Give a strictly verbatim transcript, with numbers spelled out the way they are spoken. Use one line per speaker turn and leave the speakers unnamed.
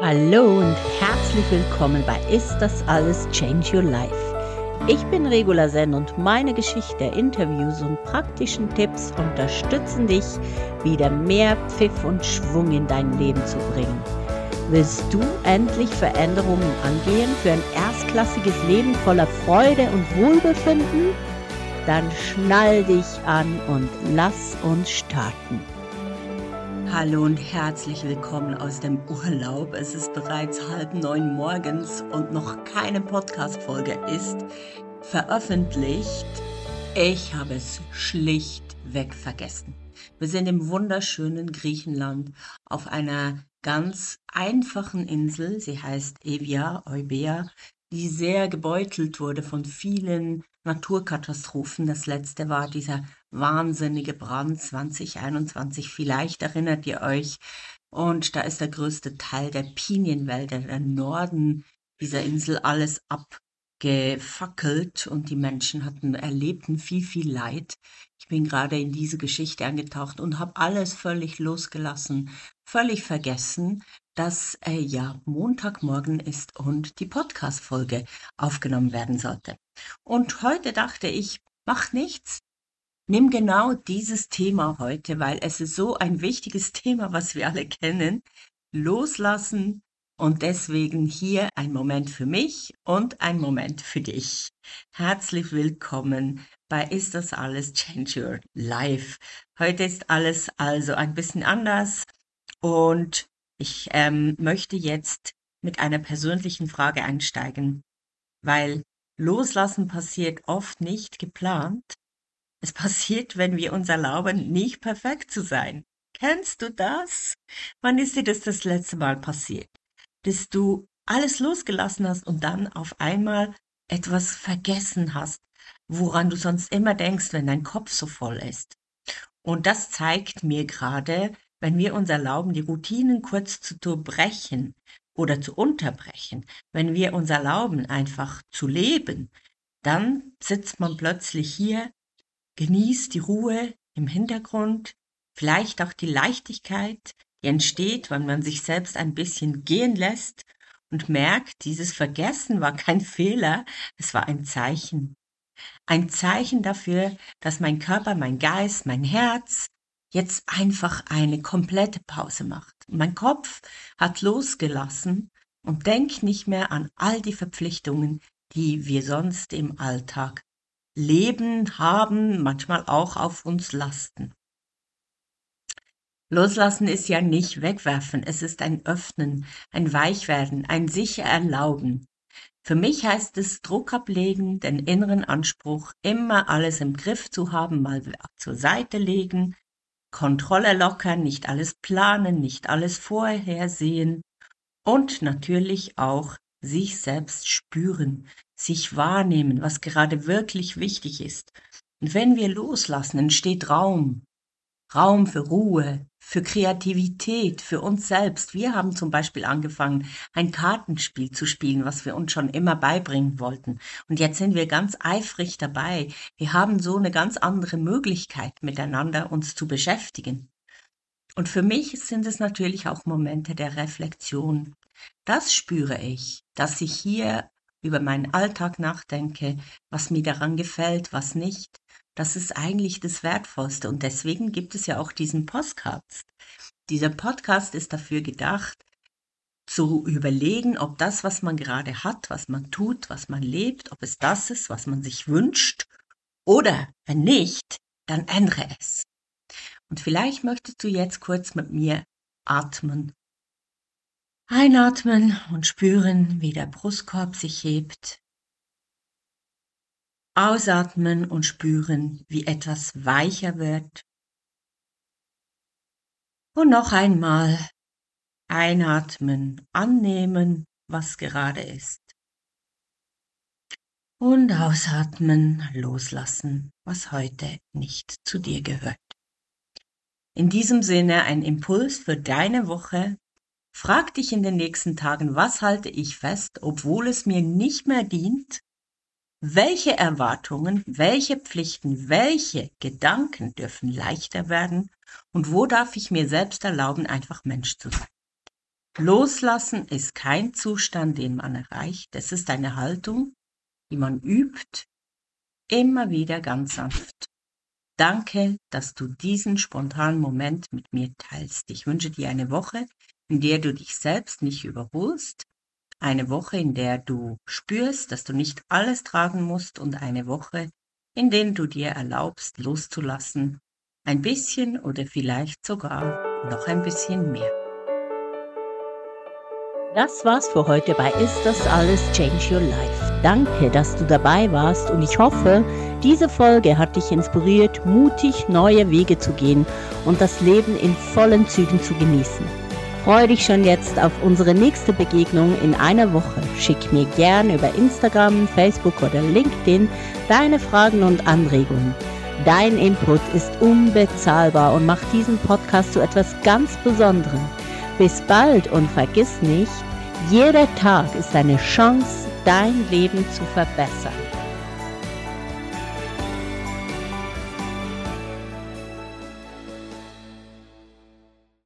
Hallo und herzlich willkommen bei Ist das alles Change Your Life? Ich bin Regula Sen und meine Geschichte, Interviews und praktischen Tipps unterstützen dich, wieder mehr Pfiff und Schwung in dein Leben zu bringen. Willst du endlich Veränderungen angehen für ein erstklassiges Leben voller Freude und Wohlbefinden? Dann schnall dich an und lass uns starten. Hallo und herzlich willkommen aus dem Urlaub. Es ist bereits halb neun morgens und noch keine Podcast-Folge ist veröffentlicht. Ich habe es schlichtweg vergessen. Wir sind im wunderschönen Griechenland auf einer ganz einfachen Insel. Sie heißt Evia, Eubea, die sehr gebeutelt wurde von vielen Naturkatastrophen. Das letzte war dieser wahnsinnige Brand zwanzig einundzwanzig. Vielleicht erinnert ihr euch. Und da ist der größte Teil der Pinienwälder, der Norden dieser Insel, alles abgefackelt und die Menschen hatten erlebten viel, viel Leid. Ich bin gerade in diese Geschichte eingetaucht und habe alles völlig losgelassen, völlig vergessen, dass äh, ja Montagmorgen ist und die Podcast-Folge aufgenommen werden sollte. Und heute dachte ich, mach nichts, nimm genau dieses Thema heute, weil es ist so ein wichtiges Thema, was wir alle kennen, loslassen und deswegen hier ein Moment für mich und ein Moment für dich. Herzlich willkommen bei Ist das alles Change Your Life. Heute ist alles also ein bisschen anders und ich ähm, möchte jetzt mit einer persönlichen Frage einsteigen, weil Loslassen passiert oft nicht geplant. Es passiert, wenn wir uns erlauben, nicht perfekt zu sein. Kennst du das? Wann ist dir das das letzte Mal passiert? Dass du alles losgelassen hast und dann auf einmal etwas vergessen hast, woran du sonst immer denkst, wenn dein Kopf so voll ist. Und das zeigt mir gerade, wenn wir uns erlauben, die Routinen kurz zu durchbrechen oder zu unterbrechen, wenn wir uns erlauben, einfach zu leben, dann sitzt man plötzlich hier, genießt die Ruhe im Hintergrund, vielleicht auch die Leichtigkeit, die entsteht, wenn man sich selbst ein bisschen gehen lässt und merkt, dieses Vergessen war kein Fehler, es war ein Zeichen. Ein Zeichen dafür, dass mein Körper, mein Geist, mein Herz jetzt einfach eine komplette Pause macht. Mein Kopf hat losgelassen und denkt nicht mehr an all die Verpflichtungen, die wir sonst im Alltag leben, haben, manchmal auch auf uns lasten. Loslassen ist ja nicht wegwerfen, es ist ein Öffnen, ein Weichwerden, ein sich erlauben. Für mich heißt es Druck ablegen, den inneren Anspruch, immer alles im Griff zu haben, mal zur Seite legen, Kontrolle lockern, nicht alles planen, nicht alles vorhersehen und natürlich auch sich selbst spüren, sich wahrnehmen, was gerade wirklich wichtig ist. Und wenn wir loslassen, entsteht Raum. Raum für Ruhe, für Kreativität, für uns selbst. Wir haben zum Beispiel angefangen, ein Kartenspiel zu spielen, was wir uns schon immer beibringen wollten. Und jetzt sind wir ganz eifrig dabei. Wir haben so eine ganz andere Möglichkeit, miteinander uns zu beschäftigen. Und für mich sind es natürlich auch Momente der Reflexion. Das spüre ich, dass ich hier über meinen Alltag nachdenke, was mir daran gefällt, was nicht. Das ist eigentlich das Wertvollste und deswegen gibt es ja auch diesen Podcast. Dieser Podcast ist dafür gedacht, zu überlegen, ob das, was man gerade hat, was man tut, was man lebt, ob es das ist, was man sich wünscht oder wenn nicht, dann ändere es. Und vielleicht möchtest du jetzt kurz mit mir atmen. Einatmen und spüren, wie der Brustkorb sich hebt. Ausatmen und spüren, wie etwas weicher wird. Und noch einmal einatmen, annehmen, was gerade ist. Und ausatmen, loslassen, was heute nicht zu dir gehört. In diesem Sinne ein Impuls für deine Woche. Frag dich in den nächsten Tagen, was halte ich fest, obwohl es mir nicht mehr dient? Welche Erwartungen, welche Pflichten, welche Gedanken dürfen leichter werden und wo darf ich mir selbst erlauben, einfach Mensch zu sein? Loslassen ist kein Zustand, den man erreicht. Es ist eine Haltung, die man übt, immer wieder ganz sanft. Danke, dass du diesen spontanen Moment mit mir teilst. Ich wünsche dir eine Woche, in der du dich selbst nicht überholst, eine Woche, in der du spürst, dass du nicht alles tragen musst und eine Woche, in der du dir erlaubst, loszulassen, ein bisschen oder vielleicht sogar noch ein bisschen mehr. Das war's für heute bei Ist das alles Change Your Life. Danke, dass du dabei warst und ich hoffe, diese Folge hat dich inspiriert, mutig neue Wege zu gehen und das Leben in vollen Zügen zu genießen. Freue dich schon jetzt auf unsere nächste Begegnung in einer Woche. Schick mir gerne über Instagram, Facebook oder LinkedIn deine Fragen und Anregungen. Dein Input ist unbezahlbar und macht diesen Podcast zu etwas ganz Besonderem. Bis bald und vergiss nicht, jeder Tag ist eine Chance, dein Leben zu verbessern.